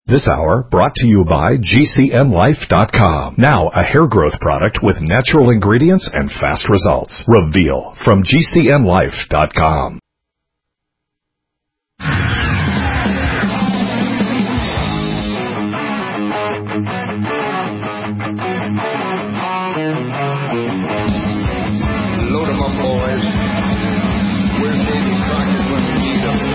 This hour brought to you by GCNlife.com. Now a hair growth product with natural ingredients and fast results. Reveal from GCNlife.com. Load 'em up, boys. Where's Davy Crockett when we need him?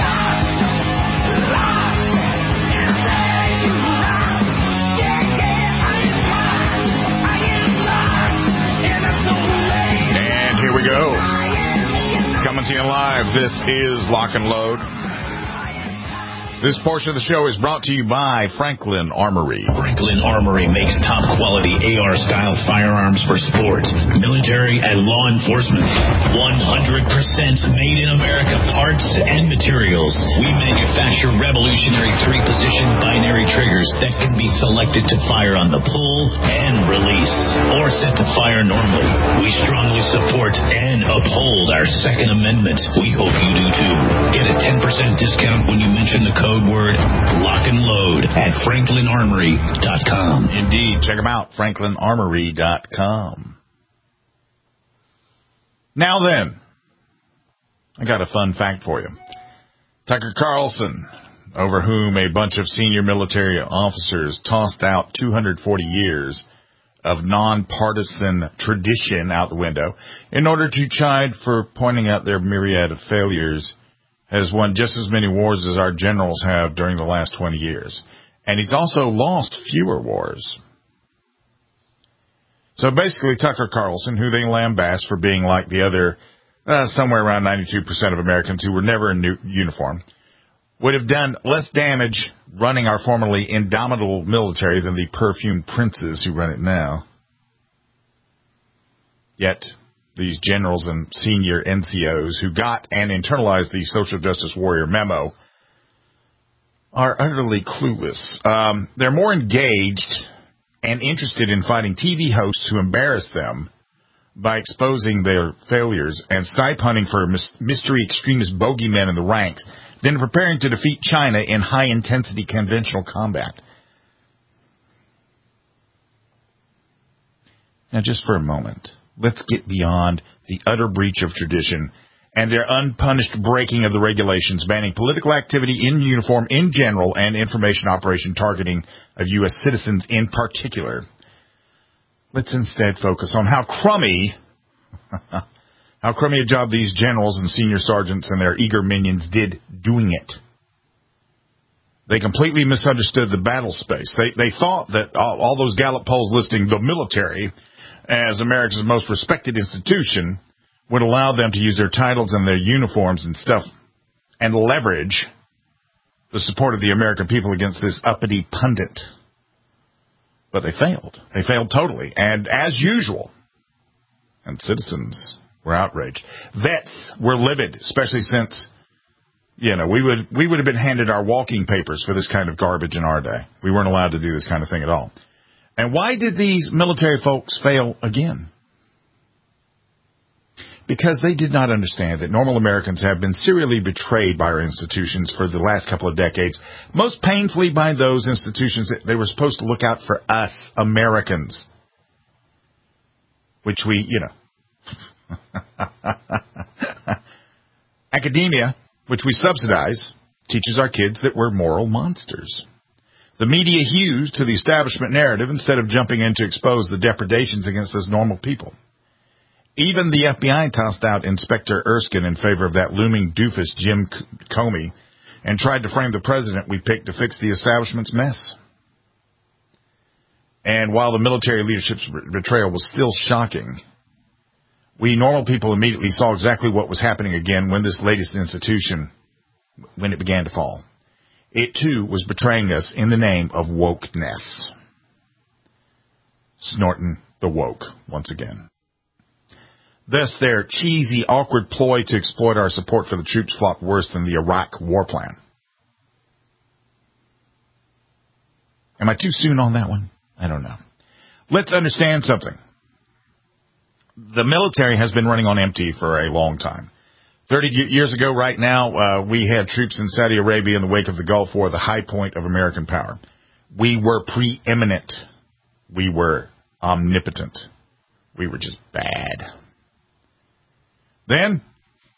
And here we go. Coming to you live, this is Lock and Load. This portion of the show is brought to you by Franklin Armory. Franklin Armory makes top-quality AR-style firearms for sports, military, and law enforcement. 100% made in America parts and materials. We manufacture revolutionary three-position binary triggers that can be selected to fire on the pull and release, or set to fire normally. We strongly support and uphold our Second Amendment. We hope you do too. Get a 10% discount when you mention the code word Lock and Load at FranklinArmory.com. Indeed, check them out, FranklinArmory.com. Now then, I got a fun fact for you. Tucker Carlson, over whom a bunch of senior military officers tossed out 240 years of nonpartisan tradition out the window in order to chide for pointing out their myriad of failures, has won just as many wars as our generals have during the last 20 years. And he's also lost fewer wars. So basically, Tucker Carlson, who they lambast for being like the other, somewhere around 92% of Americans who were never in uniform, would have done less damage running our formerly indomitable military than the perfumed princes who run it now. Yet, these generals and senior NCOs who got and internalized the social justice warrior memo are utterly clueless. They're more engaged and interested in fighting TV hosts who embarrass them by exposing their failures and snipe hunting for mystery extremist bogeymen in the ranks than preparing to defeat China in high-intensity conventional combat. Now, just for a moment, let's get beyond the utter breach of tradition and their unpunished breaking of the regulations banning political activity in uniform in general and information operation targeting of U.S. citizens in particular. Let's instead focus on how crummy a job these generals and senior sergeants and their eager minions did doing it. They completely misunderstood the battle space. They thought that all those Gallup polls listing the military as America's most respected institution would allow them to use their titles and their uniforms and stuff and leverage the support of the American people against this uppity pundit. But they failed. They failed totally. And as usual, and citizens were outraged. Vets were livid, especially since, we would have been handed our walking papers for this kind of garbage in our day. We weren't allowed to do this kind of thing at all. And why did these military folks fail again? Because they did not understand that normal Americans have been serially betrayed by our institutions for the last couple of decades, most painfully by those institutions that they were supposed to look out for us, Americans, which we, Academia, which we subsidize, teaches our kids that we're moral monsters. The media hews to the establishment narrative instead of jumping in to expose the depredations against us normal people. Even the FBI tossed out Inspector Erskine in favor of that looming doofus Jim Comey and tried to frame the president we picked to fix the establishment's mess. And while the military leadership's betrayal was still shocking, we normal people immediately saw exactly what was happening again when this latest institution, when it began to fall. It, too, was betraying us in the name of wokeness. Snorting the woke once again. Thus, their cheesy, awkward ploy to exploit our support for the troops flopped worse than the Iraq war plan. Am I too soon on that one? I don't know. Let's understand something. The military has been running on empty for a long time. 30 years ago right now, we had troops in Saudi Arabia in the wake of the Gulf War, the high point of American power. We were preeminent. We were omnipotent. We were just bad. Then,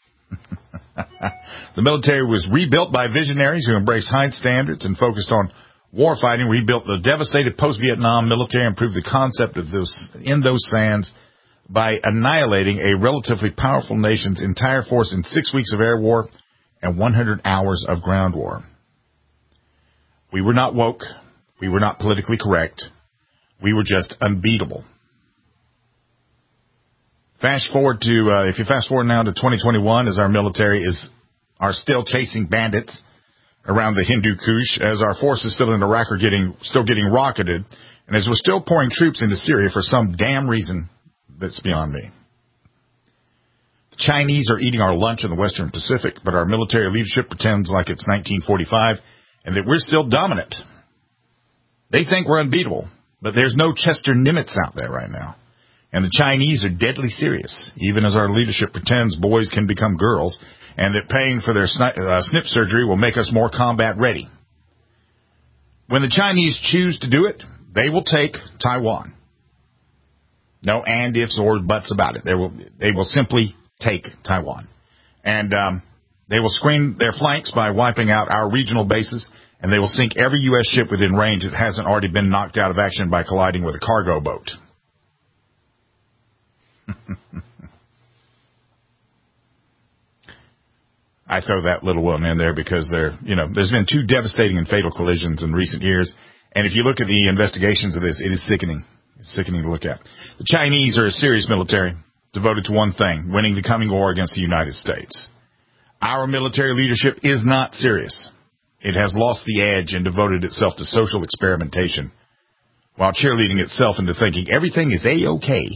the military was rebuilt by visionaries who embraced high standards and focused on warfighting, rebuilt the devastated post-Vietnam military, and proved the concept of those in those sands by annihilating a relatively powerful nation's entire force in 6 weeks of air war and 100 hours of ground war. We were not woke. We were not politically correct. We were just unbeatable. If you fast forward now to 2021, as our military are still chasing bandits around the Hindu Kush, as our forces still in Iraq are still getting rocketed, and as we're still pouring troops into Syria for some damn reason that's beyond me. The Chinese are eating our lunch in the Western Pacific, but our military leadership pretends like it's 1945 and that we're still dominant. They think we're unbeatable, but there's no Chester Nimitz out there right now. And the Chinese are deadly serious, even as our leadership pretends boys can become girls and that paying for their snip surgery will make us more combat ready. When the Chinese choose to do it, they will take Taiwan. No and, ifs, or buts about it. They will simply take Taiwan. And they will screen their flanks by wiping out our regional bases, and they will sink every U.S. ship within range that hasn't already been knocked out of action by colliding with a cargo boat. I throw that little one in there because there's been 2 devastating and fatal collisions in recent years. And if you look at the investigations of this, it is sickening. It's sickening to look at. The Chinese are a serious military devoted to one thing, winning the coming war against the United States. Our military leadership is not serious. It has lost the edge and devoted itself to social experimentation while cheerleading itself into thinking everything is A-OK.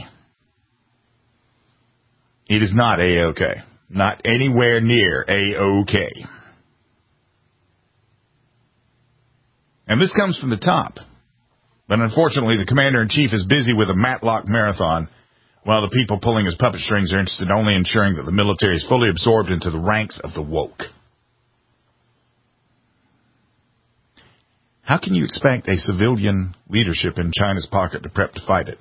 It is not A-OK. Not anywhere near A-OK. And this comes from the top. But unfortunately, the commander-in-chief is busy with a Matlock marathon, while the people pulling his puppet strings are interested only in ensuring that the military is fully absorbed into the ranks of the woke. How can you expect a civilian leadership in China's pocket to prep to fight it?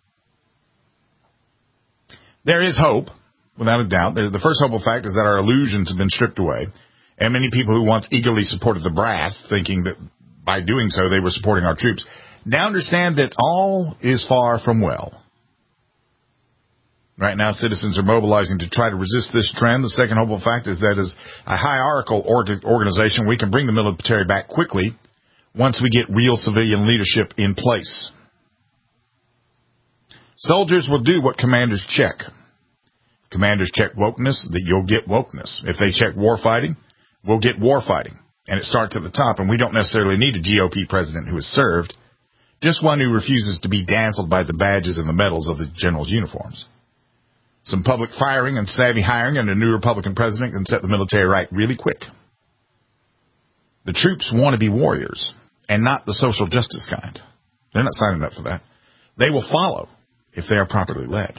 There is hope, without a doubt. The first hopeful fact is that our illusions have been stripped away, and many people who once eagerly supported the brass, thinking that by doing so they were supporting our troops, now understand that all is far from well. Right now, citizens are mobilizing to try to resist this trend. The second hopeful fact is that as a hierarchical organization, we can bring the military back quickly once we get real civilian leadership in place. Soldiers will do what commanders check. Commanders check wokeness, that you'll get wokeness. If they check war fighting, we'll get war fighting. And it starts at the top, and we don't necessarily need a GOP president who has served, just one who refuses to be dazzled by the badges and the medals of the general's uniforms. Some public firing and savvy hiring and a new Republican president can set the military right really quick. The troops want to be warriors and not the social justice kind. They're not signing up for that. They will follow if they are properly led.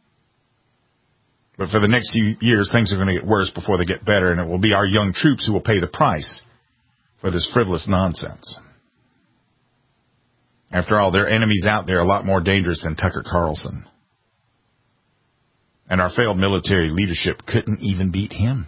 But for the next few years, things are going to get worse before they get better, and it will be our young troops who will pay the price for this frivolous nonsense. After all, there are enemies out there a lot more dangerous than Tucker Carlson. And our failed military leadership couldn't even beat him.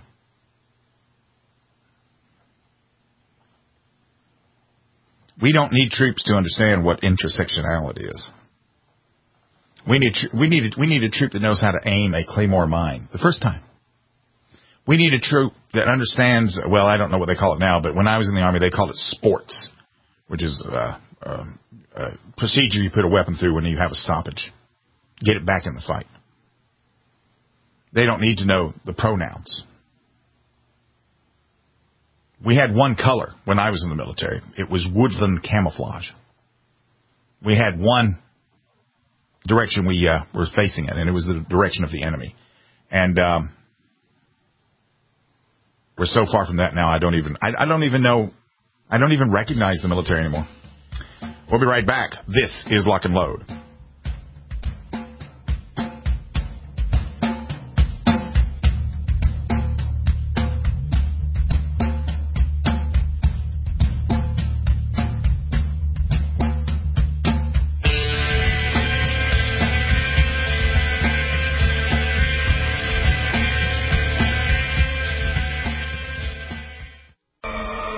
We don't need troops to understand what intersectionality is. We need a troop that knows how to aim a Claymore mine the first time. We need a troop that understands, well, I don't know what they call it now, but when I was in the Army, they called it sports, which is a procedure you put a weapon through when you have a stoppage. Get it back in the fight. They don't need to know the pronouns. We had one color when I was in the military. It was woodland camouflage. We had one direction we were facing it, and it was the direction of the enemy. And we're so far from that now. I don't even recognize the military anymore. We'll be right back. This is Lock and Load.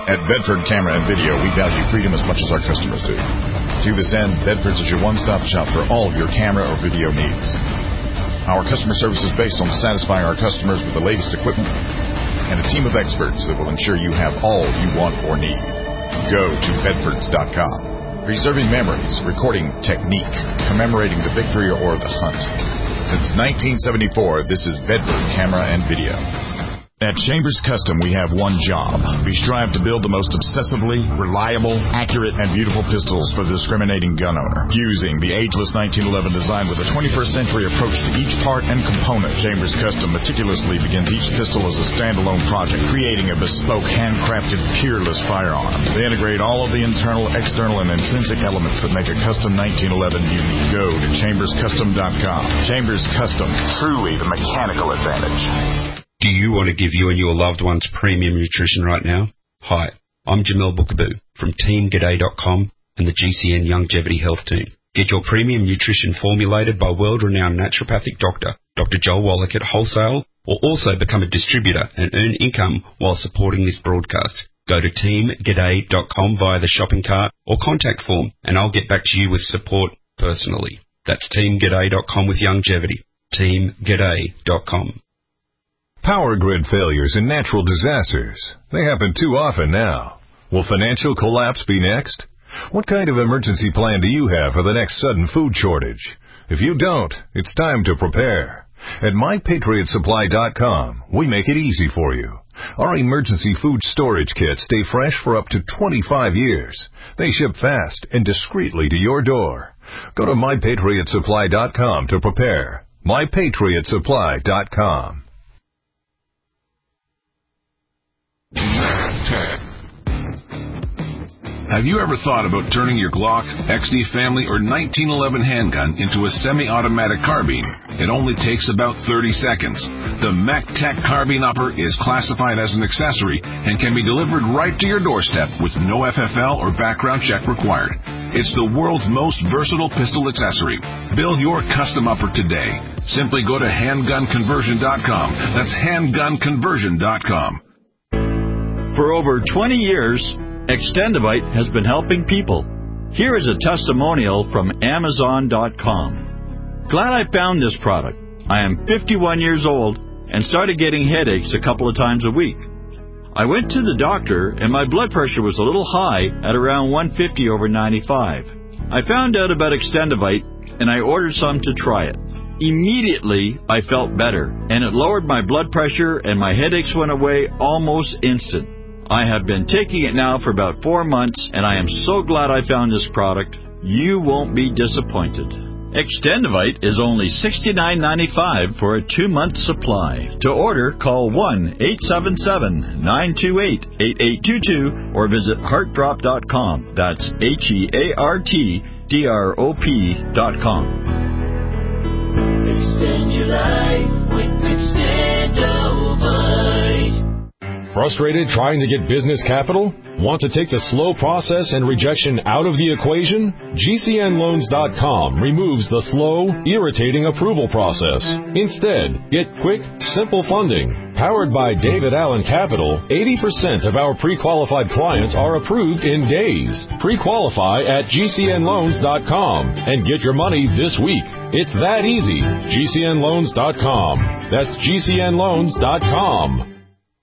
At Bedford Camera and Video, we value freedom as much as our customers do. To this end, Bedford's is your one-stop shop for all of your camera or video needs. Our customer service is based on satisfying our customers with the latest equipment and a team of experts that will ensure you have all you want or need. Go to Bedfords.com. Preserving memories, recording technique, commemorating the victory or the hunt. Since 1974, this is Bedford Camera and Video. At Chambers Custom, we have one job. We strive to build the most obsessively reliable, accurate, and beautiful pistols for the discriminating gun owner. Using the ageless 1911 design with a 21st century approach to each part and component, Chambers Custom meticulously begins each pistol as a standalone project, creating a bespoke, handcrafted, peerless firearm. They integrate all of the internal, external, and intrinsic elements that make a custom 1911 unique. Go to ChambersCustom.com. Chambers Custom, truly the mechanical advantage. Do you want to give you and your loved ones premium nutrition right now? Hi, I'm Jamel Bookaboo from TeamGaday.com and the GCN Longevity Health Team. Get your premium nutrition formulated by world-renowned naturopathic doctor, Dr. Joel Wallach at wholesale, or also become a distributor and earn income while supporting this broadcast. Go to TeamGaday.com via the shopping cart or contact form, and I'll get back to you with support personally. That's TeamGaday.com with longevity. TeamGaday.com. Power grid failures and natural disasters. They happen too often now. Will financial collapse be next? What kind of emergency plan do you have for the next sudden food shortage? If you don't, it's time to prepare. At MyPatriotSupply.com, we make it easy for you. Our emergency food storage kits stay fresh for up to 25 years. They ship fast and discreetly to your door. Go to MyPatriotSupply.com to prepare. MyPatriotSupply.com. Have you ever thought about turning your Glock, XD Family, or 1911 handgun into a semi-automatic carbine? It only takes about 30 seconds. The MacTech Carbine Upper is classified as an accessory and can be delivered right to your doorstep with no FFL or background check required. It's the world's most versatile pistol accessory. Build your custom upper today. Simply go to handgunconversion.com. That's handgunconversion.com. For over 20 years, Extendivite has been helping people. Here is a testimonial from Amazon.com. Glad I found this product. I am 51 years old and started getting headaches a couple of times a week. I went to the doctor and my blood pressure was a little high at around 150 over 95. I found out about Extendivite and I ordered some to try it. Immediately, I felt better and it lowered my blood pressure and my headaches went away almost instant. I have been taking it now for about 4 months, and I am so glad I found this product. You won't be disappointed. Extendivite is only $69.95 for a 2-month supply. To order, call 1-877-928-8822 or visit heartdrop.com. That's HEARTDROP.com. Extend your life with Extendivite. Frustrated trying to get business capital? Want to take the slow process and rejection out of the equation? GCNLoans.com removes the slow, irritating approval process. Instead, get quick, simple funding. Powered by David Allen Capital, 80% of our pre-qualified clients are approved in days. Pre-qualify at GCNLoans.com and get your money this week. It's that easy. GCNLoans.com. That's GCNLoans.com.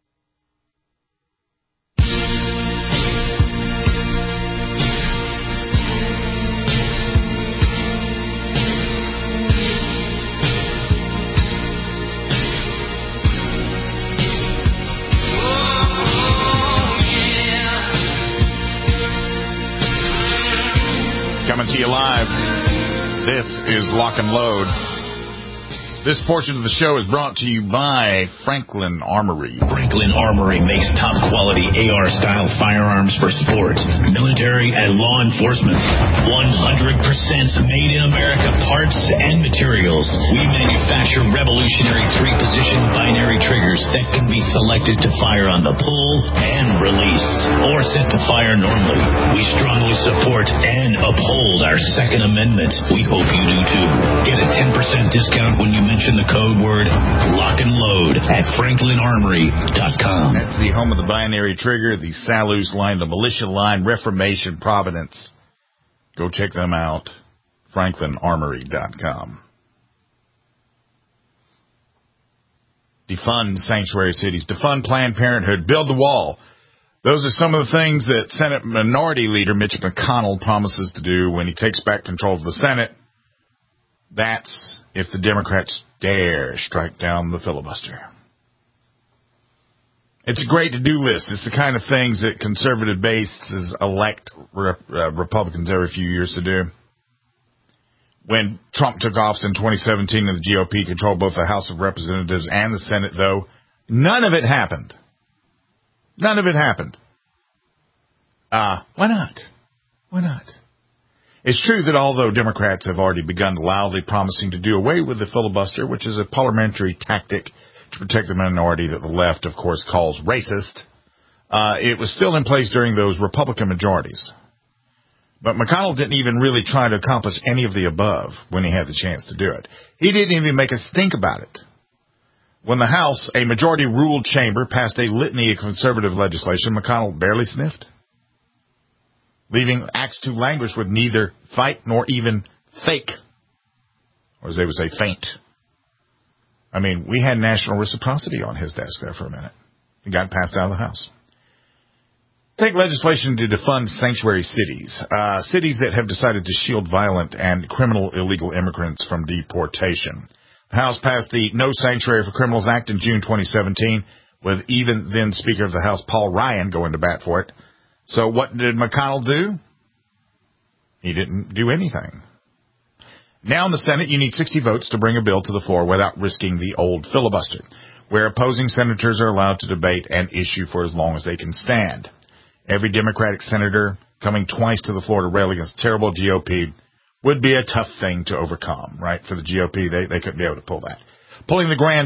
Coming to you live. This is Lock and Load. This portion of the show is brought to you by Franklin Armory. Franklin Armory makes top-quality AR-style firearms for sports, military, and law enforcement. 100% made-in-America parts and materials. We manufacture revolutionary 3-position binary triggers that can be selected to fire on the pull and release, or set to fire normally. We strongly support and uphold our Second Amendment. We hope you do too. Get a 10% discount when you mention the code word lock and load at franklinarmory.com. That's the home of the binary trigger, the Salus line, the militia line, Reformation, Providence. Go check them out, franklinarmory.com. Defund sanctuary cities, defund Planned Parenthood, build the wall. Those are some of the things that Senate Minority Leader Mitch McConnell promises to do when he takes back control of the Senate. That's if the Democrats dare strike down the filibuster. It's a great to-do list. It's the kind of things that conservative bases elect Republicans every few years to do. When Trump took office in 2017 and the GOP controlled both the House of Representatives and the Senate, though, none of it happened. None of it happened. Why not? Why not? It's true that although Democrats have already begun loudly promising to do away with the filibuster, which is a parliamentary tactic to protect the minority that the left, of course, calls racist, it was still in place during those Republican majorities. But McConnell didn't even really try to accomplish any of the above when he had the chance to do it. He didn't even make a stink about it. When the House, a majority-ruled chamber, passed a litany of conservative legislation, McConnell barely sniffed, leaving Acts to languish with neither fight nor even fake, or as they would say, faint. I mean, we had national reciprocity on his desk there for a minute. It got passed out of the House. Take legislation to defund sanctuary cities, cities that have decided to shield violent and criminal illegal immigrants from deportation. The House passed the No Sanctuary for Criminals Act in June 2017, with even then Speaker of the House Paul Ryan going to bat for it. So what did McConnell do? He didn't do anything. Now in the Senate, you need 60 votes to bring a bill to the floor without risking the old filibuster, where opposing senators are allowed to debate an issue for as long as they can stand. Every Democratic senator coming twice to the floor to rail against terrible GOP would be a tough thing to overcome, right? For the GOP, they couldn't be able to pull that. Pulling the grand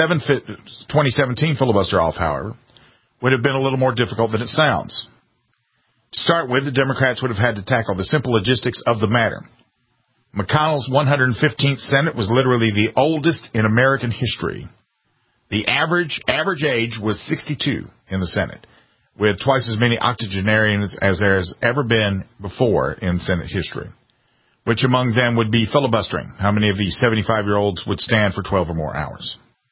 2017 filibuster off, however, would have been a little more difficult than it sounds. To start with, the Democrats would have had to tackle the simple logistics of the matter. McConnell's 115th Senate was literally the oldest in American history. The average age was 62 in the Senate, with twice as many octogenarians as there has ever been before in Senate history. Which among them would be filibustering? How many of these 75-year-olds would stand for 12 or more hours?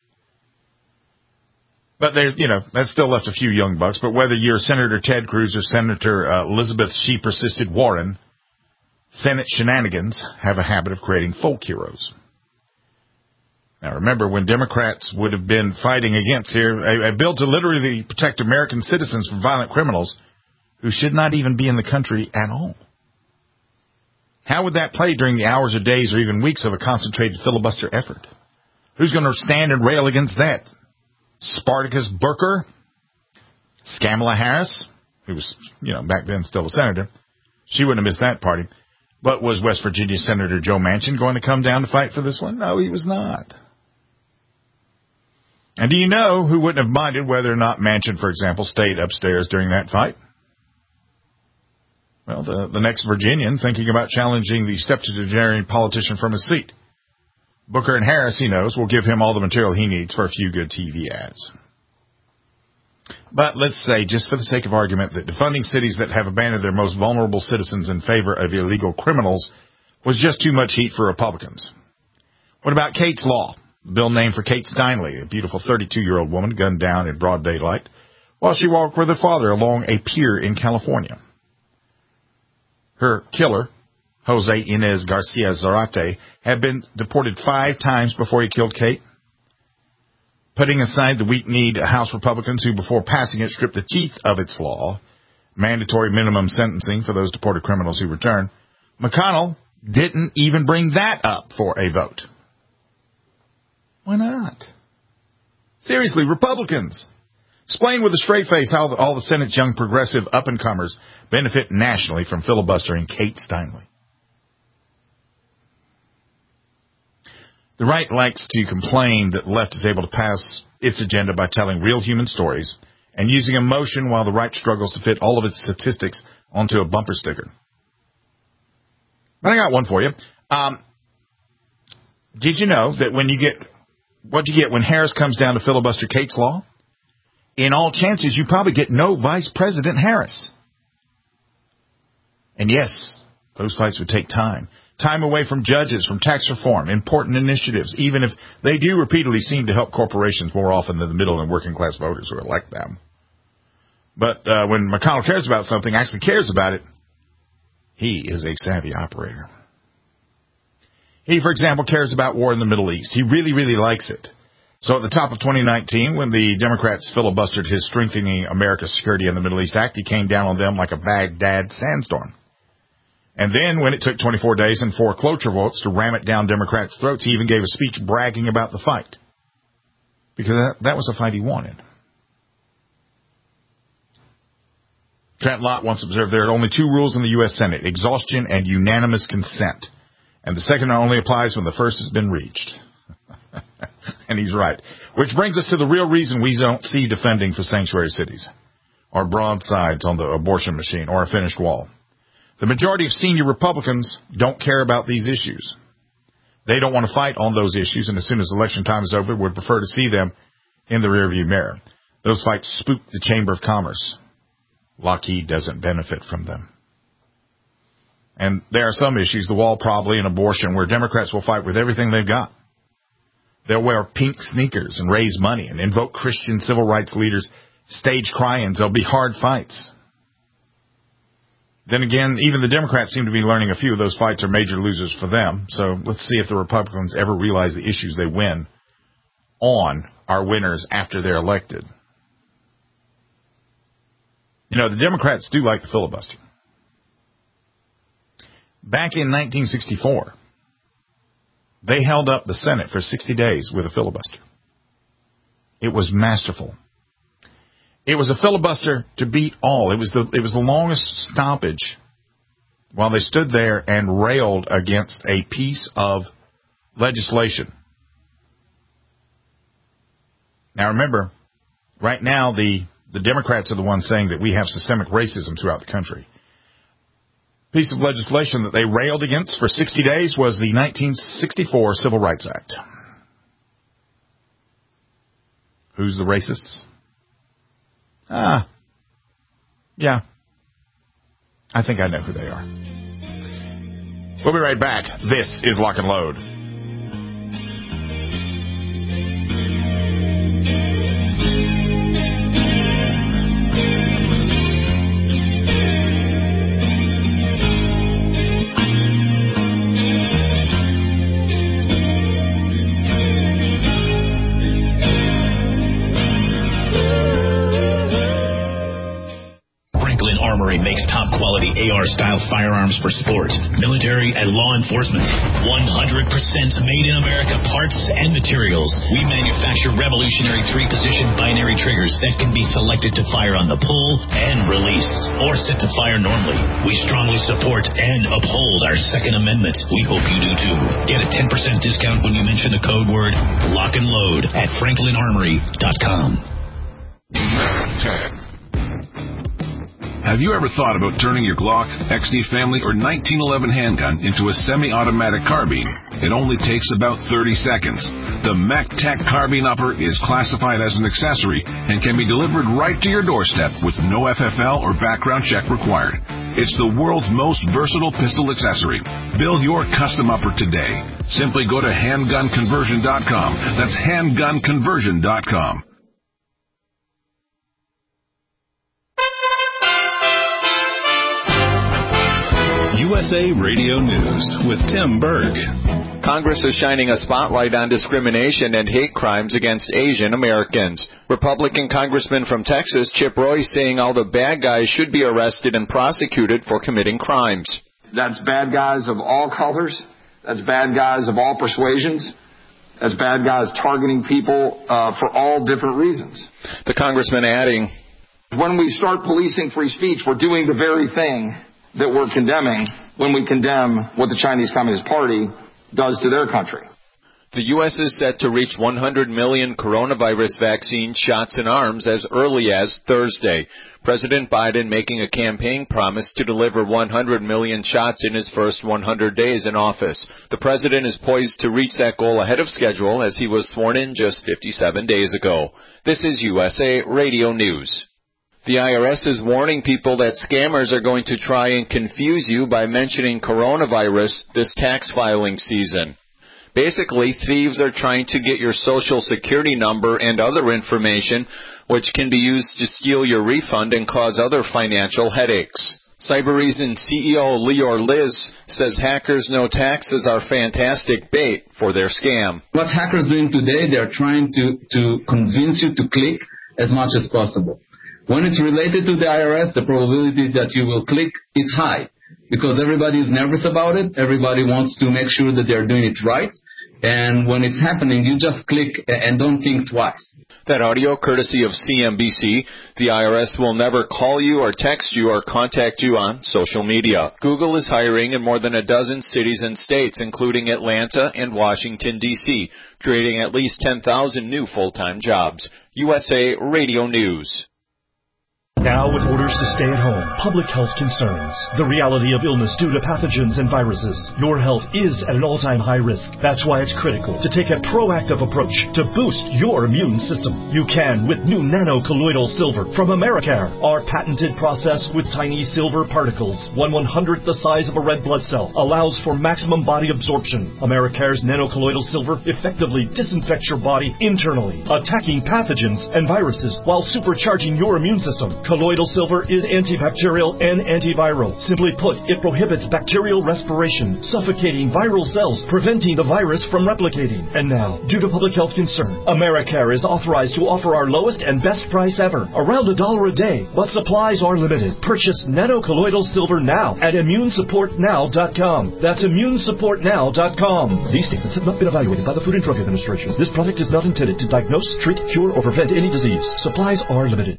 But that still left a few young bucks. But whether you're Senator Ted Cruz or Senator Elizabeth She Persisted Warren, Senate shenanigans have a habit of creating folk heroes. Now remember, when Democrats would have been fighting against here, a bill to literally protect American citizens from violent criminals who should not even be in the country at all. How would that play during the hours or days or even weeks of a concentrated filibuster effort? Who's going to stand and rail against that? Spartacus Burker? Kamala Harris, who was, back then still a senator. She wouldn't have missed that party. But was West Virginia Senator Joe Manchin going to come down to fight for this one? No, he was not. And do you know who wouldn't have minded whether or not Manchin, for example, stayed upstairs during that fight? Well, the next Virginian thinking about challenging the septuagenarian politician from his seat. Booker and Harris, he knows, will give him all the material he needs for a few good TV ads. But let's say, just for the sake of argument, that defunding cities that have abandoned their most vulnerable citizens in favor of illegal criminals was just too much heat for Republicans. What about Kate's Law? The bill named for Kate Steinle, a beautiful 32-year-old woman gunned down in broad daylight while she walked with her father along a pier in California. Her killer, Jose Inez Garcia Zarate, had been deported 5 times before he killed Kate. Putting aside the weak-kneed House Republicans who, before passing it, stripped the teeth of its law, mandatory minimum sentencing for those deported criminals who return, McConnell didn't even bring that up for a vote. Why not? Seriously, Republicans, explain with a straight face how all the Senate's young progressive up-and-comers benefit nationally from filibustering Kate Steinle. The right likes to complain that the left is able to pass its agenda by telling real human stories and using emotion while the right struggles to fit all of its statistics onto a bumper sticker. But I got one for you. Did you know that what you get when Harris comes down to filibuster Kate's law? In all chances, you probably get no Vice President Harris. And yes, those fights would take time. Time away from judges, from tax reform, important initiatives, even if they do repeatedly seem to help corporations more often than the middle and working class voters who elect them. But when McConnell cares about something, actually cares about it, he is a savvy operator. He, for example, cares about war in the Middle East. He really, really likes it. So at the top of 2019, when the Democrats filibustered his Strengthening America's Security in the Middle East Act, he came down on them like a Baghdad sandstorm. And then when it took 24 days and 4 cloture votes to ram it down Democrats' throats, he even gave a speech bragging about the fight. Because that was a fight he wanted. Trent Lott once observed there are only 2 rules in the U.S. Senate, exhaustion and unanimous consent. And the second only applies when the first has been reached. And he's right. Which brings us to the real reason we don't see defending for sanctuary cities, or broadsides on the abortion machine, or a finished wall. The majority of senior Republicans don't care about these issues. They don't want to fight on those issues, and as soon as election time is over, would prefer to see them in the rearview mirror. Those fights spook the Chamber of Commerce. Lockheed doesn't benefit from them. And there are some issues, the wall probably, and abortion, where Democrats will fight with everything they've got. They'll wear pink sneakers and raise money and invoke Christian civil rights leaders, stage cry-ins. There'll be hard fights. Then again, even the Democrats seem to be learning a few of those fights are major losers for them. So let's see if the Republicans ever realize the issues they win on are winners after they're elected. You know, the Democrats do like the filibuster. Back in 1964, they held up the Senate for 60 days with a filibuster. It was masterful. It was a filibuster to beat all. It was the longest stoppage while they stood there and railed against a piece of legislation. Now remember, right now the Democrats are the ones saying that we have systemic racism throughout the country. Piece of legislation that they railed against for 60 days was the 1964 Civil Rights Act. Who's the racists? Yeah. I think I know who they are. We'll be right back. This is Lock and Load. Makes top quality AR-style firearms for sport, military, and law enforcement. 100% made in America parts and materials. We manufacture revolutionary 3-position binary triggers that can be selected to fire on the pull and release, or set to fire normally. We strongly support and uphold our Second Amendment. We hope you do too. Get a 10% discount when you mention the code word Lock and Load at FranklinArmory.com. Have you ever thought about turning your Glock, XD Family, or 1911 handgun into a semi-automatic carbine? It only takes about 30 seconds. The MacTac Carbine Upper is classified as an accessory and can be delivered right to your doorstep with no FFL or background check required. It's the world's most versatile pistol accessory. Build your custom upper today. Simply go to handgunconversion.com. That's handgunconversion.com. USA Radio News with Tim Berg. Congress is shining a spotlight on discrimination and hate crimes against Asian Americans. Republican Congressman from Texas, Chip Roy, saying all the bad guys should be arrested and prosecuted for committing crimes. That's bad guys of all colors. That's bad guys of all persuasions. That's bad guys targeting people for all different reasons. The congressman adding, when we start policing free speech, we're doing the very thing that we're condemning when we condemn what the Chinese Communist Party does to their country. The U.S. is set to reach 100 million coronavirus vaccine shots in arms as early as Thursday. President Biden making a campaign promise to deliver 100 million shots in his first 100 days in office. The president is poised to reach that goal ahead of schedule as he was sworn in just 57 days ago. This is USA Radio News. The IRS is warning people that scammers are going to try and confuse you by mentioning coronavirus this tax filing season. Basically, thieves are trying to get your social security number and other information, which can be used to steal your refund and cause other financial headaches. Cybereason CEO Lior Liz says hackers know taxes are fantastic bait for their scam. What hackers doing today, they're trying to convince you to click as much as possible. When it's related to the IRS, the probability that you will click is high because everybody is nervous about it. Everybody wants to make sure that they're doing it right. And when it's happening, you just click and don't think twice. That audio courtesy of CNBC. The IRS will never call you or text you or contact you on social media. Google is hiring in more than a dozen cities and states, including Atlanta and Washington, D.C., creating at least 10,000 new full-time jobs. USA Radio News. Now with orders to stay at home, public health concerns, the reality of illness due to pathogens and viruses. Your health is at an all-time high risk. That's why it's critical to take a proactive approach to boost your immune system. You can with new nano-colloidal silver from Americare. Our patented process with tiny silver particles, 1/100th the size of a red blood cell, allows for maximum body absorption. Americare's nano-colloidal silver effectively disinfects your body internally, attacking pathogens and viruses while supercharging your immune system. Colloidal silver is antibacterial and antiviral. Simply put, it prohibits bacterial respiration, suffocating viral cells, preventing the virus from replicating. And now, due to public health concern, Americare is authorized to offer our lowest and best price ever, around $1 a day, but supplies are limited. Purchase nano-colloidal silver now at immunesupportnow.com. That's immunesupportnow.com. These statements have not been evaluated by the Food and Drug Administration. This product is not intended to diagnose, treat, cure, or prevent any disease. Supplies are limited.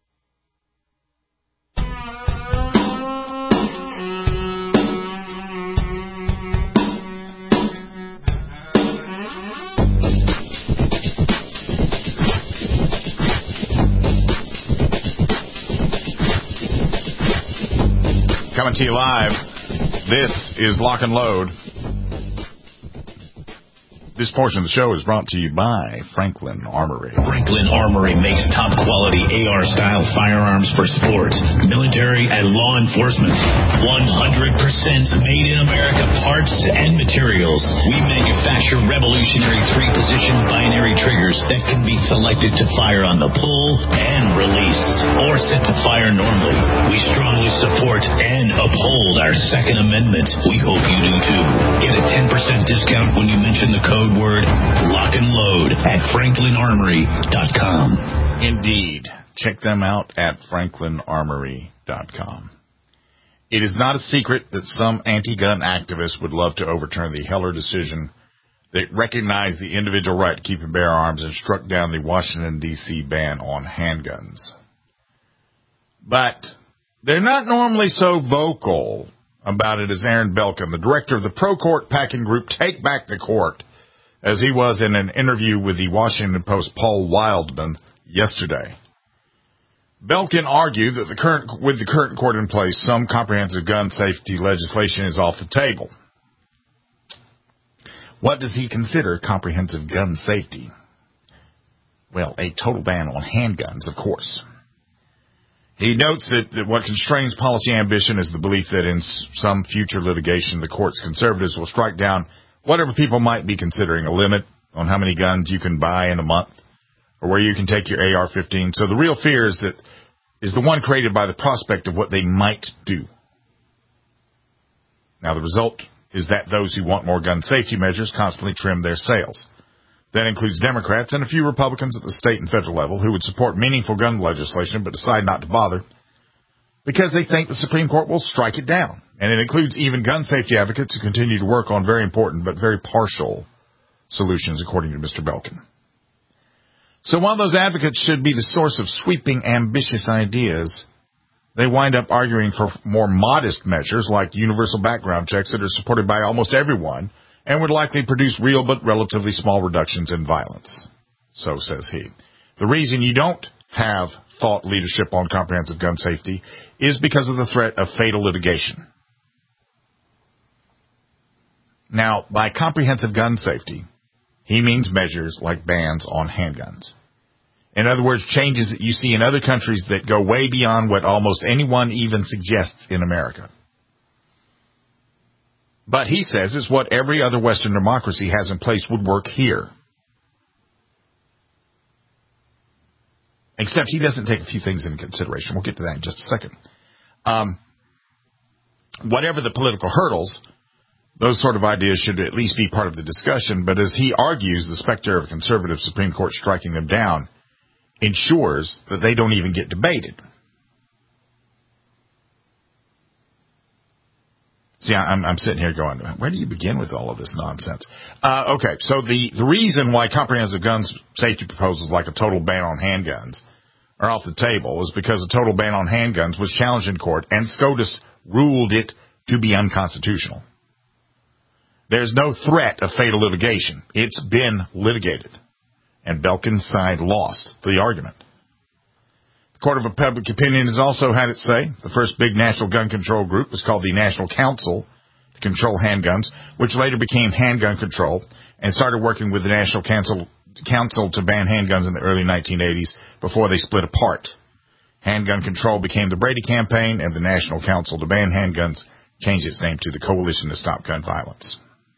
Coming to you live, this is Lock and Load. This portion of the show is brought to you by Franklin Armory. Franklin Armory makes top-quality AR-style firearms for sports, military, and law enforcement. 100% made in America parts and materials. We manufacture revolutionary 3-position binary triggers that can be selected to fire on the pull and release, or set to fire normally. We strongly support and uphold our Second Amendment. We hope you do too. Get a 10% discount when you mention the code word Lock and Load at franklinarmory.com. Indeed. Check them out at franklinarmory.com. It is not a secret that some anti-gun activists would love to overturn the Heller decision that recognized the individual right to keep and bear arms and struck down the Washington, D.C. ban on handguns. But they're not normally so vocal about it as Aaron Belkin, the director of the pro-court packing group Take Back the Court, as he was in an interview with the Washington Post Paul Wildman yesterday. Belkin argued that with the current court in place, some comprehensive gun safety legislation is off the table. What does he consider comprehensive gun safety? Well, a total ban on handguns, of course. He notes that what constrains policy ambition is the belief that in some future litigation, the court's conservatives will strike down whatever people might be considering a limit on how many guns you can buy in a month or where you can take your AR-15. So the real fear is the one created by the prospect of what they might do. Now, the result is that those who want more gun safety measures constantly trim their sails. That includes Democrats and a few Republicans at the state and federal level who would support meaningful gun legislation but decide not to bother because they think the Supreme Court will strike it down. And it includes even gun safety advocates who continue to work on very important but very partial solutions, according to Mr. Belkin. So while those advocates should be the source of sweeping, ambitious ideas, they wind up arguing for more modest measures like universal background checks that are supported by almost everyone and would likely produce real but relatively small reductions in violence. So says he. The reason you don't have thought leadership on comprehensive gun safety is because of the threat of fatal litigation. Now, by comprehensive gun safety, he means measures like bans on handguns. In other words, changes that you see in other countries that go way beyond what almost anyone even suggests in America. But he says it's what every other Western democracy has in place would work here. Except he doesn't take a few things into consideration. We'll get to that in just a second. Whatever the political hurdles, those sort of ideas should at least be part of the discussion. But as he argues, the specter of a conservative Supreme Court striking them down ensures that they don't even get debated. See, I'm sitting here going, where do you begin with all of this nonsense? Okay, so the reason why comprehensive gun safety proposals like a total ban on handguns are off the table is because a total ban on handguns was challenged in court, and SCOTUS ruled it to be unconstitutional. There's no threat of fatal litigation. It's been litigated, and Belkin's side lost the argument. The Court of Public Opinion has also had its say. The first big national gun control group was called the National Council to Control Handguns, which later became Handgun Control and started working with the National Council to ban handguns in the early 1980s before they split apart. Handgun Control became the Brady Campaign, and the National Council to Ban Handguns changed its name to the Coalition to Stop Gun Violence.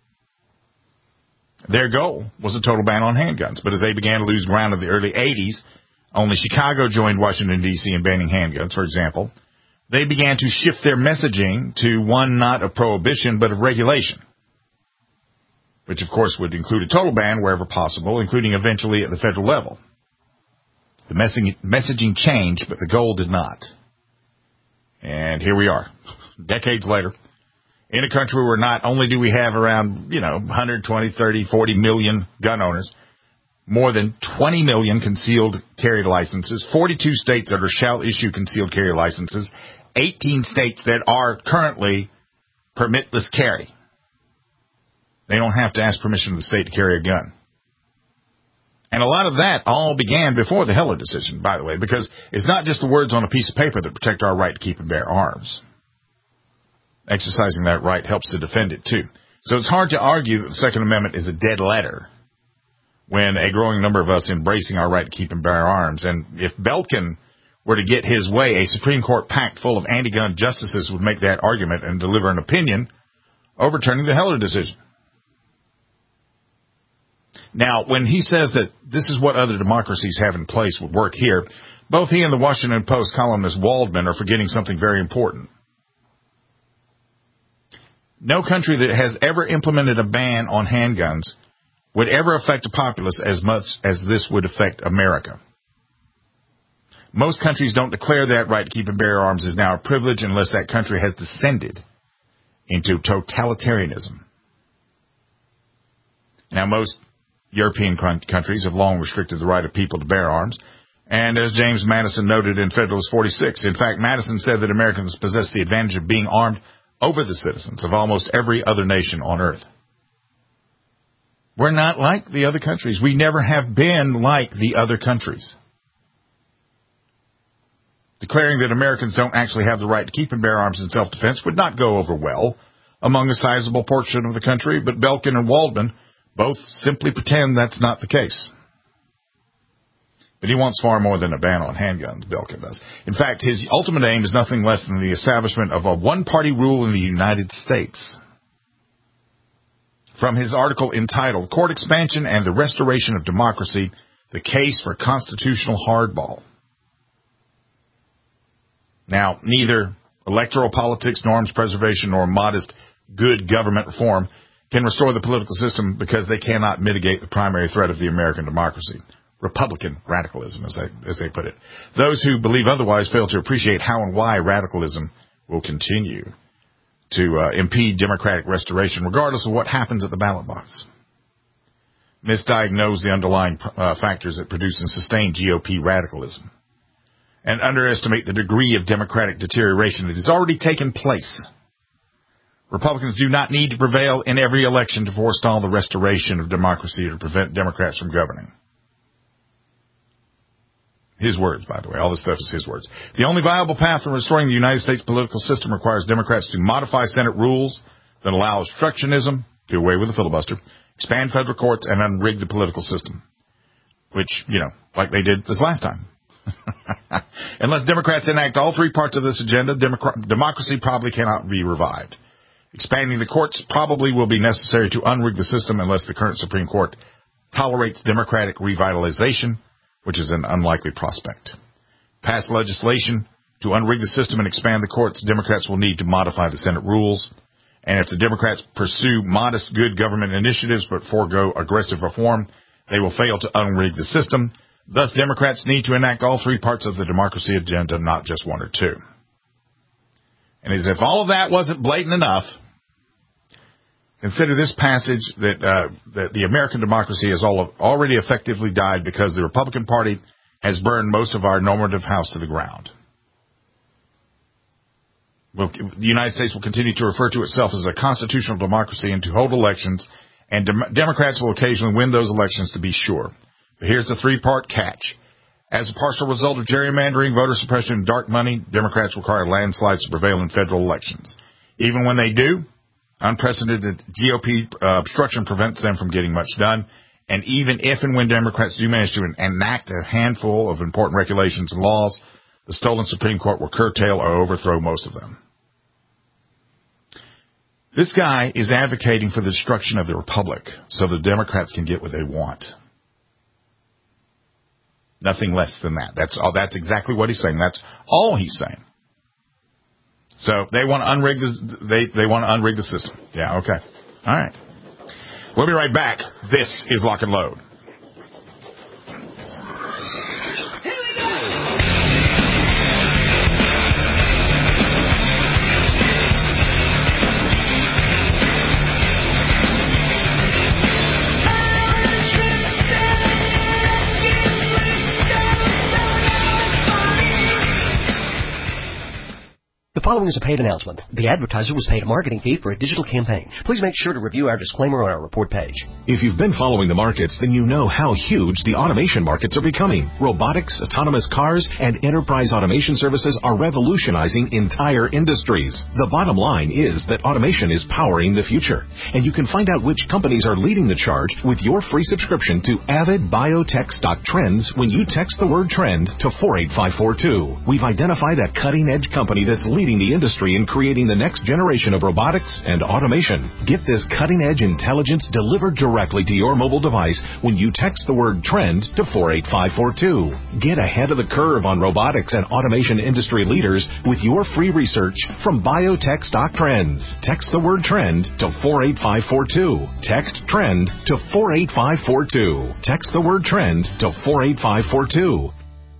Their goal was a total ban on handguns, but as they began to lose ground in the early 80s, only Chicago joined Washington, D.C. in banning handguns, for example. They began to shift their messaging to one not of prohibition, but of regulation, which, of course, would include a total ban wherever possible, including eventually at the federal level. The messaging changed, but the goal did not. And here we are, decades later, in a country where not only do we have around, 120, 30, 40 million gun owners, more than 20 million concealed carry licenses, 42 states that shall issue concealed carry licenses, 18 states that are currently permitless carry. They don't have to ask permission of the state to carry a gun. And a lot of that all began before the Heller decision, by the way, because it's not just the words on a piece of paper that protect our right to keep and bear arms. Exercising that right helps to defend it, too. So it's hard to argue that the Second Amendment is a dead letter when a growing number of us embracing our right to keep and bear arms. And if Belkin were to get his way, a Supreme Court packed full of anti-gun justices would make that argument and deliver an opinion overturning the Heller decision. Now, when he says that this is what other democracies have in place would work here, both he and the Washington Post columnist Waldman are forgetting something very important. No country that has ever implemented a ban on handguns would ever affect a populace as much as this would affect America. Most countries don't declare that right to keep and bear arms is now a privilege unless that country has descended into totalitarianism. Now, most European countries have long restricted the right of people to bear arms. And as James Madison noted in Federalist 46, in fact, Madison said that Americans possess the advantage of being armed over the citizens of almost every other nation on earth. We're not like the other countries. We never have been like the other countries. Declaring that Americans don't actually have the right to keep and bear arms in self-defense would not go over well among a sizable portion of the country, but Belkin and Waldman both simply pretend that's not the case. But he wants far more than a ban on handguns, Belkin does. In fact, his ultimate aim is nothing less than the establishment of a one-party rule in the United States. From his article entitled Court Expansion and the Restoration of Democracy, the Case for Constitutional Hardball. Now, neither electoral politics, norms preservation, nor modest good government reform can restore the political system because they cannot mitigate the primary threat of the American democracy, Republican radicalism, as they put it. Those who believe otherwise fail to appreciate how and why radicalism will continue to impede democratic restoration, regardless of what happens at the ballot box. Misdiagnose the underlying factors that produce and sustain GOP radicalism, and underestimate the degree of democratic deterioration that has already taken place. Republicans do not need to prevail in every election to forestall the restoration of democracy or to prevent Democrats from governing. His words, by the way. All this stuff is his words. The only viable path for restoring the United States political system requires Democrats to modify Senate rules that allow obstructionism, do away with the filibuster, expand federal courts, and unrig the political system. Which, like they did this last time. Unless Democrats enact all three parts of this agenda, democracy probably cannot be revived. Expanding the courts probably will be necessary to unrig the system unless the current Supreme Court tolerates democratic revitalization, which is an unlikely prospect. Pass legislation to unrig the system and expand the courts, Democrats will need to modify the Senate rules. And if the Democrats pursue modest good government initiatives but forego aggressive reform, they will fail to unrig the system. Thus, Democrats need to enact all three parts of the democracy agenda, not just one or two. And as if all of that wasn't blatant enough, consider this passage that the American democracy has already effectively died because the Republican Party has burned most of our normative house to the ground. The United States will continue to refer to itself as a constitutional democracy and to hold elections, and Democrats will occasionally win those elections, to be sure. But here's the three-part catch. As a partial result of gerrymandering, voter suppression, and dark money, Democrats require landslides to prevail in federal elections. Even when they do, unprecedented GOP obstruction prevents them from getting much done. And even if and when Democrats do manage to enact a handful of important regulations and laws, the stolen Supreme Court will curtail or overthrow most of them. This guy is advocating for the destruction of the republic so the Democrats can get what they want. Nothing less than that. That's exactly what he's saying. That's all he's saying. So they want to unrig the system. Yeah, okay. All right. We'll be right back. This is Lock and Load. The following is a paid announcement. The advertiser was paid a marketing fee for a digital campaign. Please make sure to review our disclaimer on our report page. If you've been following the markets, then you know how huge the automation markets are becoming. Robotics, autonomous cars, and enterprise automation services are revolutionizing entire industries. The bottom line is that automation is powering the future. And you can find out which companies are leading the charge with your free subscription to Avid Biotech Stock Trends when you text the word trend to 48542. We've identified a cutting-edge company that's leading the industry in creating the next generation of robotics and automation. Get this cutting-edge intelligence delivered directly to your mobile device when you text the word trend to 48542. Get ahead of the curve on robotics and automation industry leaders with your free research from Biotech Stock Trends. Text the word trend to 48542. Text trend to 48542. Text the word trend to 48542.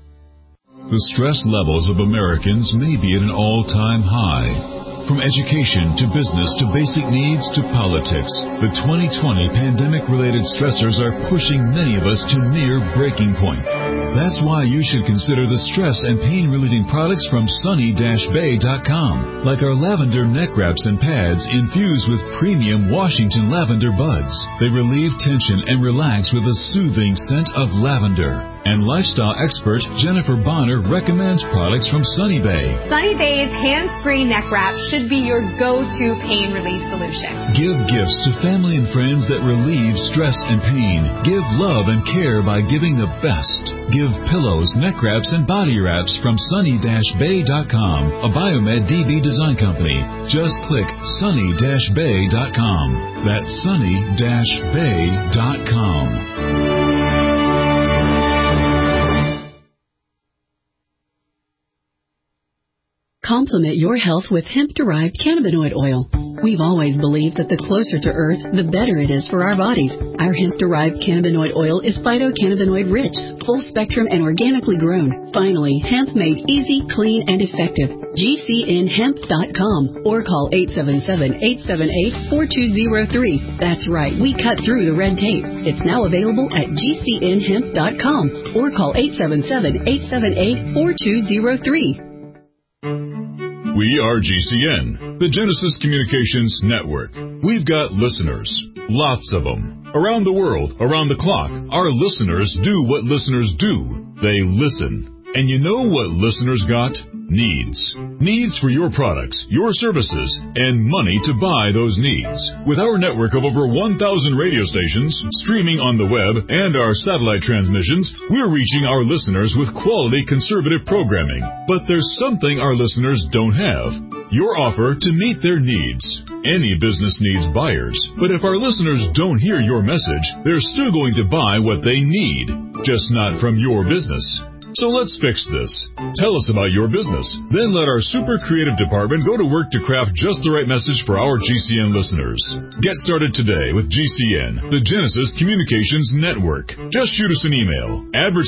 The stress levels of Americans may be at an all-time high. From education to business to basic needs to politics, the 2020 pandemic-related stressors are pushing many of us to near breaking point. That's why you should consider the stress and pain-relieving products from sunny-bay.com, like our lavender neck wraps and pads infused with premium Washington lavender buds. They relieve tension and relax with a soothing scent of lavender. And lifestyle expert Jennifer Bonner recommends products from Sunny Bay. Sunny Bay's hands-free neck wrap should be your go-to pain relief solution. Give gifts to family and friends that relieve stress and pain. Give love and care by giving the best. Give pillows, neck wraps, and body wraps from sunny-bay.com, a Biomed DB design company. Just click sunny-bay.com. That's sunny-bay.com. Complement your health with hemp-derived cannabinoid oil. We've always believed that the closer to Earth, the better it is for our bodies. Our hemp-derived cannabinoid oil is phytocannabinoid-rich, full-spectrum, and organically grown. Finally, hemp made easy, clean, and effective. GCNhemp.com or call 877-878-4203. That's right, we cut through the red tape. It's now available at GCNhemp.com or call 877-878-4203. We are GCN. The Genesis Communications Network. We've got listeners. Lots of them. Around the world, around the clock. Our listeners do what listeners do. They listen. And you know what listeners got? Needs. Needs for your products, your services, and money to buy those needs. With our network of over 1,000 radio stations, streaming on the web, and our satellite transmissions, we're reaching our listeners with quality conservative programming. But there's something our listeners don't have. Your offer to meet their needs. Any business needs buyers, but if our listeners don't hear your message, they're still going to buy what they need, just not from your business. So let's fix this. Tell us about your business. Then let our super creative department go to work to craft just the right message for our GCN listeners. Get started today with GCN, the Genesis Communications Network. Just shoot us an email.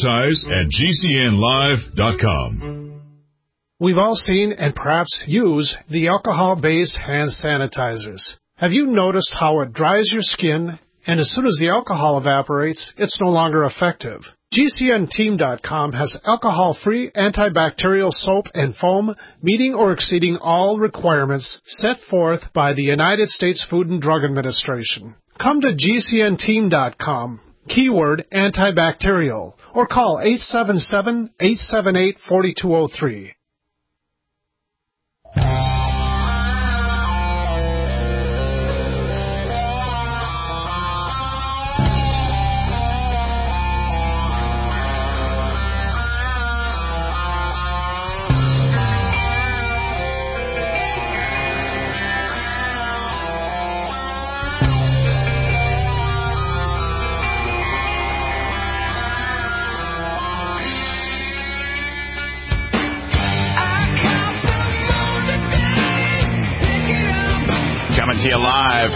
Advertise@gcnlive.com. We've all seen and perhaps use the alcohol-based hand sanitizers. Have you noticed how it dries your skin, and as soon as the alcohol evaporates, it's no longer effective? GCNteam.com has alcohol-free antibacterial soap and foam meeting or exceeding all requirements set forth by the United States Food and Drug Administration. Come to GCNteam.com, keyword antibacterial, or call 877-878-4203. Coming to you live.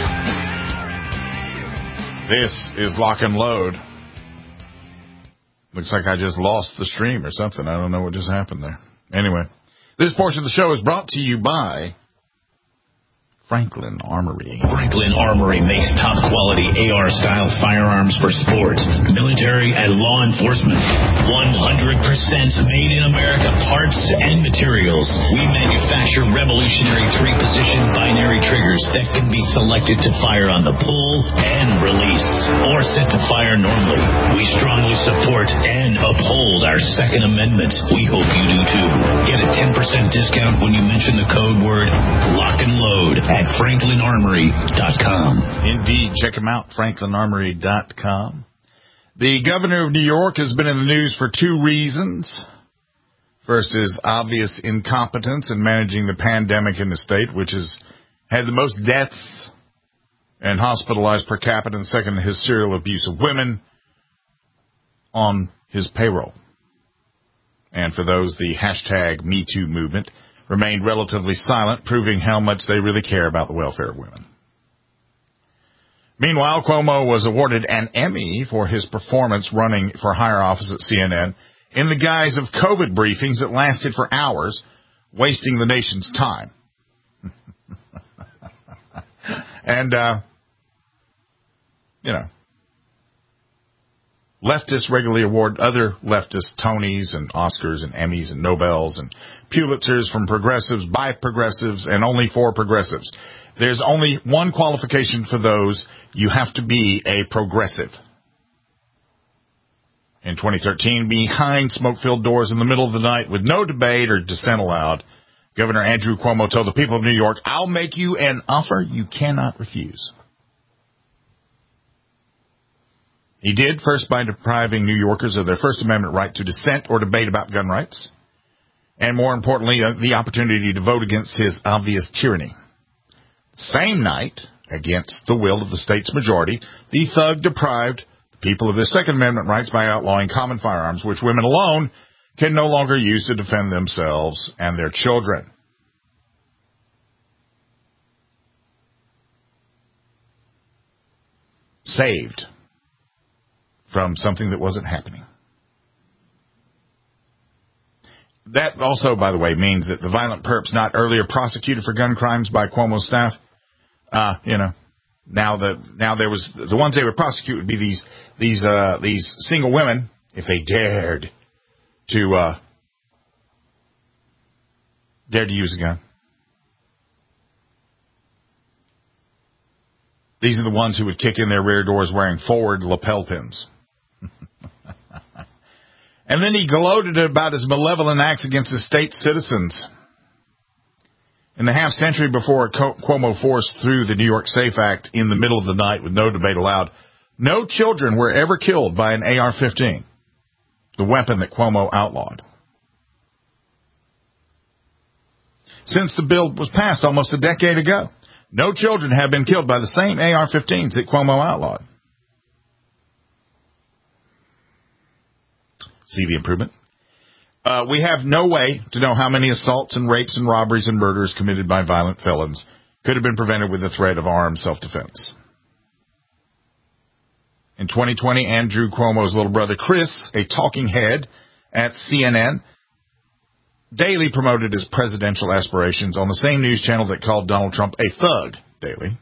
This is Lock and Load. Looks like I just lost the stream or something. I don't know what just happened there. Anyway, this portion of the show is brought to you by Franklin Armory. Franklin Armory makes top-quality AR-style firearms for sports, military, and law enforcement. 100% made in America parts and materials. We manufacture revolutionary three-position binary triggers that can be selected to fire on the pull and release, or set to fire normally. We strongly support and uphold our Second Amendment. We hope you do too. Get a 10% discount when you mention the code word Lock and Load at FranklinArmory.com. Indeed, check them out, FranklinArmory.com. The governor of New York has been in the news for two reasons. First is obvious incompetence in managing the pandemic in the state, which has had the most deaths and hospitalized per capita, and second, his serial abuse of women on his payroll. And for those, the hashtag MeToo movement remained relatively silent, proving how much they really care about the welfare of women. Meanwhile, Cuomo was awarded an Emmy for his performance running for higher office at CNN in the guise of COVID briefings that lasted for hours, wasting the nation's time. And, leftists regularly award other leftist Tonys and Oscars and Emmys and Nobels and Pulitzers from progressives by progressives and only for progressives. There's only one qualification for those. You have to be a progressive. In 2013, behind smoke-filled doors in the middle of the night with no debate or dissent allowed, Governor Andrew Cuomo told the people of New York, "I'll make you an offer you cannot refuse." He did, first by depriving New Yorkers of their First Amendment right to dissent or debate about gun rights, and more importantly, the opportunity to vote against his obvious tyranny. Same night, against the will of the state's majority, the thug deprived the people of their Second Amendment rights by outlawing common firearms, which women alone can no longer use to defend themselves and their children. Saved from something that wasn't happening. That also, by the way, means that the violent perps not earlier prosecuted for gun crimes by Cuomo's staff, now there was the ones they would prosecute would be these single women if they dared to use a gun. These are the ones who would kick in their rear doors wearing forward lapel pins. And then he gloated about his malevolent acts against his state citizens. In the half century before Cuomo forced through the New York SAFE Act in the middle of the night with no debate allowed, no children were ever killed by an AR-15, the weapon that Cuomo outlawed. Since the bill was passed almost a decade ago, no children have been killed by the same AR-15s that Cuomo outlawed. See the improvement? We have no way to know how many assaults and rapes and robberies and murders committed by violent felons could have been prevented with the threat of armed self-defense. In 2020, Andrew Cuomo's little brother Chris, a talking head at CNN, daily promoted his presidential aspirations on the same news channel that called Donald Trump a thug daily.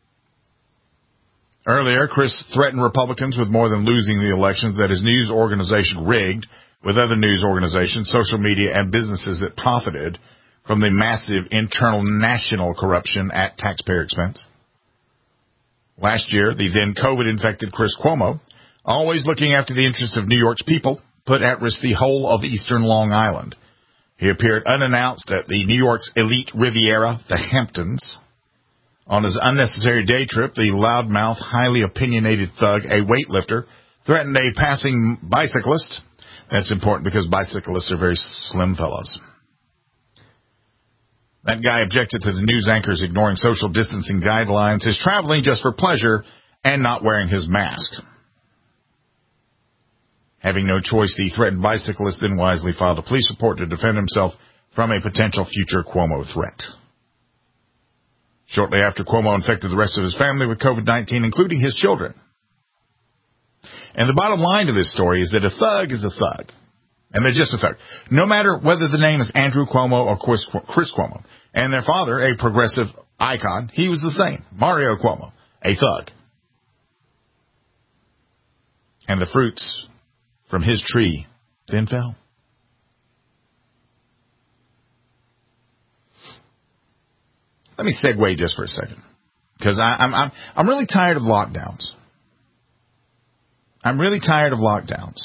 Earlier, Chris threatened Republicans with more than losing the elections that his news organization rigged with other news organizations, social media, and businesses that profited from the massive internal national corruption at taxpayer expense. Last year, the then COVID-infected Chris Cuomo, always looking after the interests of New York's people, put at risk the whole of eastern Long Island. He appeared unannounced at the New York's elite Riviera, the Hamptons. On his unnecessary day trip, the loudmouth, highly opinionated thug, a weightlifter, threatened a passing bicyclist. That's important because bicyclists are very slim fellows. That guy objected to the news anchors ignoring social distancing guidelines, his traveling just for pleasure, and not wearing his mask. Having no choice, the threatened bicyclist then wisely filed a police report to defend himself from a potential future Cuomo threat. Shortly after, Cuomo infected the rest of his family with COVID-19, including his children. And the bottom line to this story is that a thug is a thug. And they're just a thug. No matter whether the name is Andrew Cuomo or Chris Cuomo. And their father, a progressive icon, he was the same. Mario Cuomo, a thug. And the fruits from his tree then fell. Let me segue just for a second, because I'm really tired of lockdowns. I'm really tired of lockdowns.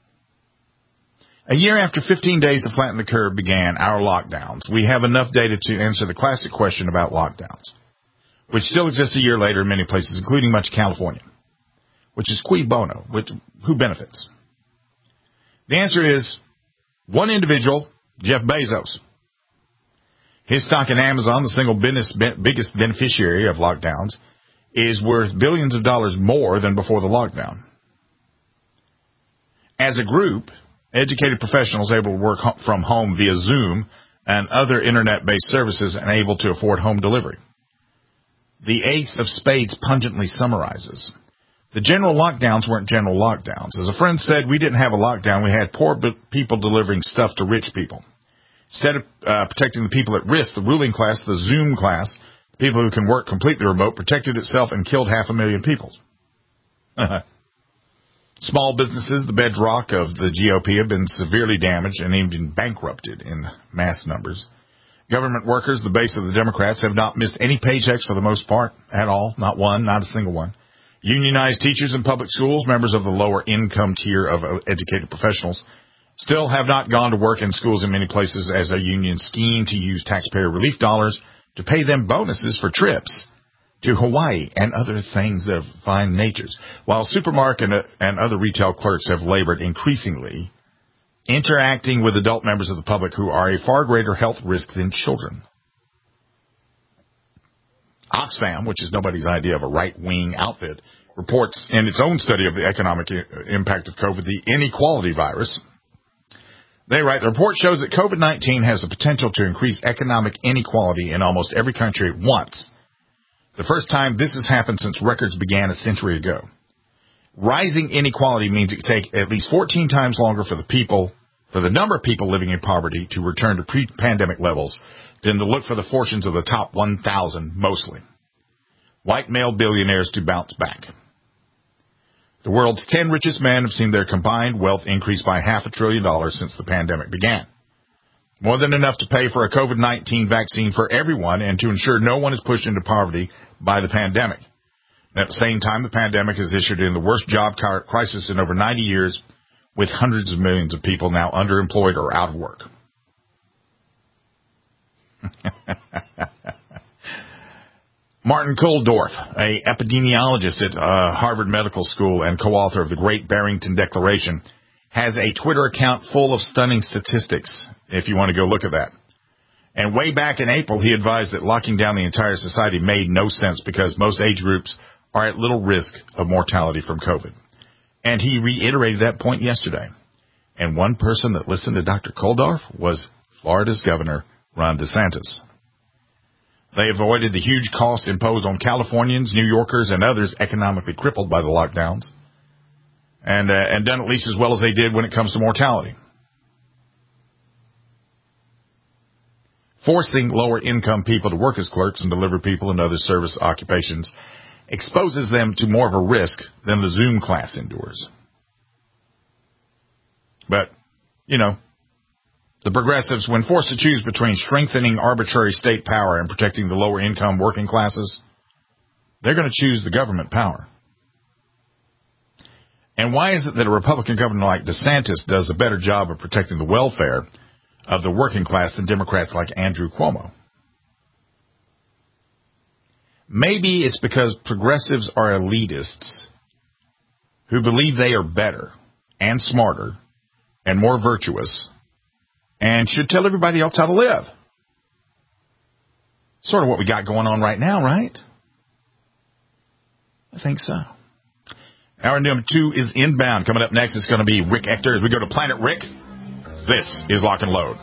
A year after 15 days to flatten the curve began our lockdowns, we have enough data to answer the classic question about lockdowns, which still exists a year later in many places, including much of California, which is cui bono, who benefits? The answer is one individual, Jeff Bezos. His stock in Amazon, the single biggest beneficiary of lockdowns, is worth billions of dollars more than before the lockdown. As a group, educated professionals able to work from home via Zoom and other internet-based services and able to afford home delivery. The Ace of Spades pungently summarizes. The general lockdowns weren't general lockdowns. As a friend said, we didn't have a lockdown. We had poor people delivering stuff to rich people. Instead of protecting the people at risk, the ruling class, the Zoom class, the people who can work completely remote, protected itself and killed 500,000 people. Small businesses, the bedrock of the GOP, have been severely damaged and even bankrupted in mass numbers. Government workers, the base of the Democrats, have not missed any paychecks for the most part at all. Not one, not a single one. Unionized teachers in public schools, members of the lower income tier of educated professionals, still have not gone to work in schools in many places as a union scheme to use taxpayer relief dollars to pay them bonuses for trips to Hawaii and other things of fine natures, while supermarket and other retail clerks have labored increasingly interacting with adult members of the public who are a far greater health risk than children. Oxfam, which is nobody's idea of a right-wing outfit, reports in its own study of the economic impact of COVID, the inequality virus. They write, the report shows that COVID-19 has the potential to increase economic inequality in almost every country at once. The first time this has happened since records began a century ago. Rising inequality means it could take at least 14 times longer for the number of people living in poverty to return to pre-pandemic levels than to look for the fortunes of the top 1,000, mostly white male billionaires, to bounce back. The world's 10 richest men have seen their combined wealth increase by $500 billion since the pandemic began. More than enough to pay for a COVID-19 vaccine for everyone and to ensure no one is pushed into poverty by the pandemic. At the same time, the pandemic has issued in the worst job crisis in over 90 years, with hundreds of millions of people now underemployed or out of work. Martin Kulldorff, an epidemiologist at Harvard Medical School and co-author of the Great Barrington Declaration, has a Twitter account full of stunning statistics, if you want to go look at that. And way back in April, he advised that locking down the entire society made no sense because most age groups are at little risk of mortality from COVID. And he reiterated that point yesterday. And one person that listened to Dr. Kulldorff was Florida's Governor, Ron DeSantis. They avoided the huge costs imposed on Californians, New Yorkers, and others economically crippled by the lockdowns, and done at least as well as they did when it comes to mortality. Forcing lower-income people to work as clerks and delivery people and other service occupations exposes them to more of a risk than the Zoom class endures. But, you know, the progressives, when forced to choose between strengthening arbitrary state power and protecting the lower-income working classes, they're going to choose the government power. And why is it that a Republican governor like DeSantis does a better job of protecting the welfare of the working class than Democrats like Andrew Cuomo? Maybe it's because progressives are elitists who believe they are better and smarter and more virtuous and should tell everybody else how to live. Sort of what we got going on right now, right? I think so. Hour number 2 is inbound. Coming up next is going to be Rick Ector as we go to Planet Rick. This is Lock and Load.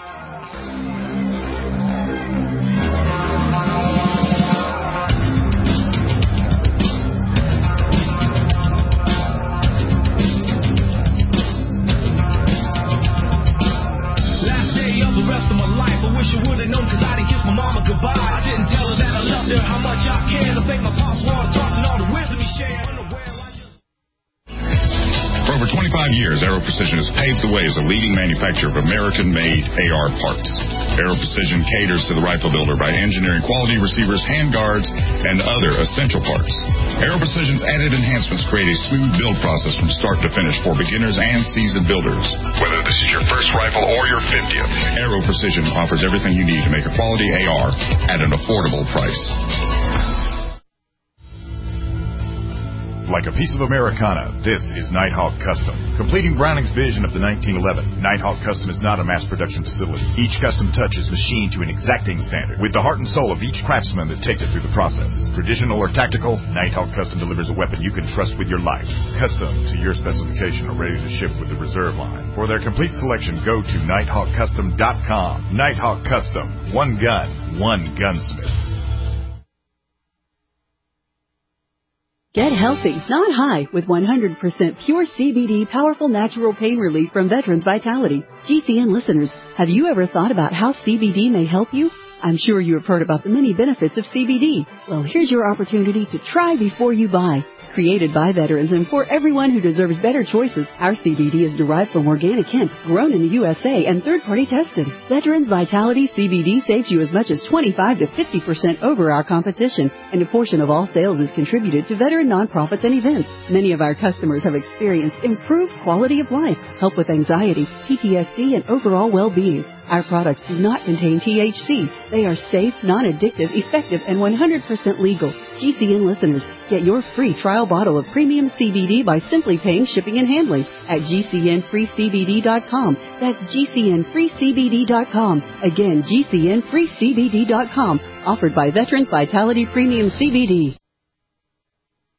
For over 25 years, Aero Precision has paved the way as a leading manufacturer of American-made AR parts. Aero Precision caters to the rifle builder by engineering quality receivers, handguards, and other essential parts. Aero Precision's added enhancements create a smooth build process from start to finish for beginners and seasoned builders. Whether this is your first rifle or your 50th, Aero Precision offers everything you need to make a quality AR at an affordable price. Like a piece of Americana, this is Nighthawk Custom. Completing Browning's vision of the 1911, Nighthawk Custom is not a mass production facility. Each custom touch is machined to an exacting standard, with the heart and soul of each craftsman that takes it through the process. Traditional or tactical, Nighthawk Custom delivers a weapon you can trust with your life. Custom to your specification or ready to ship with the reserve line. For their complete selection, go to NighthawkCustom.com. Nighthawk Custom. One gun, one gunsmith. Get healthy, not high, with 100% pure CBD powerful natural pain relief from Veterans Vitality. GCN listeners, have you ever thought about how CBD may help you? I'm sure you have heard about the many benefits of CBD. Well, here's your opportunity to try before you buy. Created by veterans and for everyone who deserves better choices, our CBD is derived from organic hemp, grown in the USA and third-party tested. Veterans Vitality CBD saves you as much as 25 to 50% over our competition, and a portion of all sales is contributed to veteran nonprofits and events. Many of our customers have experienced improved quality of life, help with anxiety, PTSD, and overall well-being. Our products do not contain THC. They are safe, non-addictive, effective, and 100% legal. GCN listeners, get your free trial bottle of premium CBD by simply paying shipping and handling at GCNFreeCBD.com. That's GCNFreeCBD.com. Again, GCNFreeCBD.com. Offered by Veterans Vitality Premium CBD.